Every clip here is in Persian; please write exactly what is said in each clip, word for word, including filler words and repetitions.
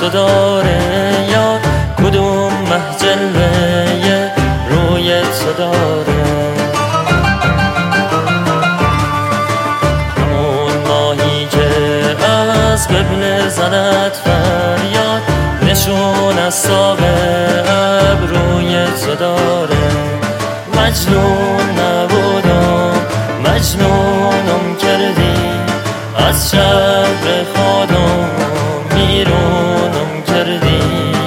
داره یا کدوم مه جلوه روی تو داره. همون ماهی که از قبل زند فریاد نشون از ساق ابروی تو داره. مجنون نبودم مجنونم کردی، از شهر خودم بیرونم کردی.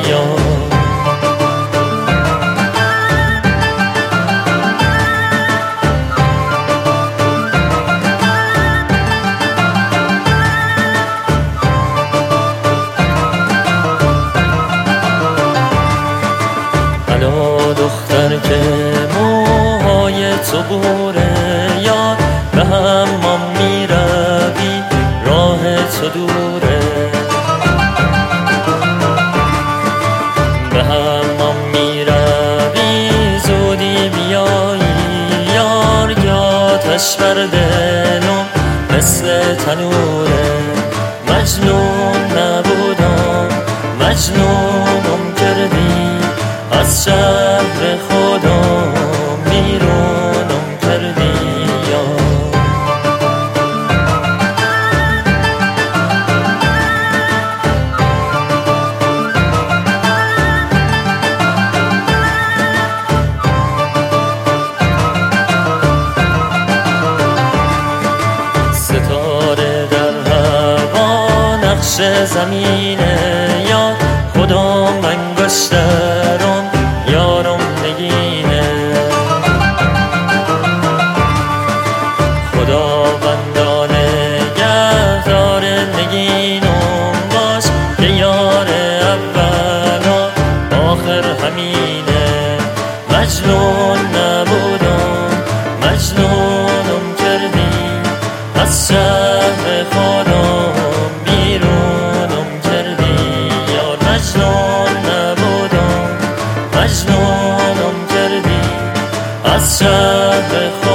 الا دختر که موهای تو بوره یا به حمام میروی راه تو دوره. به حمام میروی زودی بیایی یار، یا آتش بر دلم مثل تنوره. مجنون نبودم مجنونم کردی، از شهر خودم بیرونم کردی. ستاره در هوا نقش زمینه یا خودم انگشترم یارم نگینه. خداوندانه نگهدار نگینم باش که یار اول و آخر همینه. مجنون نبودم مجنونم کردی، از شهر خودم بیرونم کردی. یار مجنون نبودم مجنونم کردی، از شهر خودم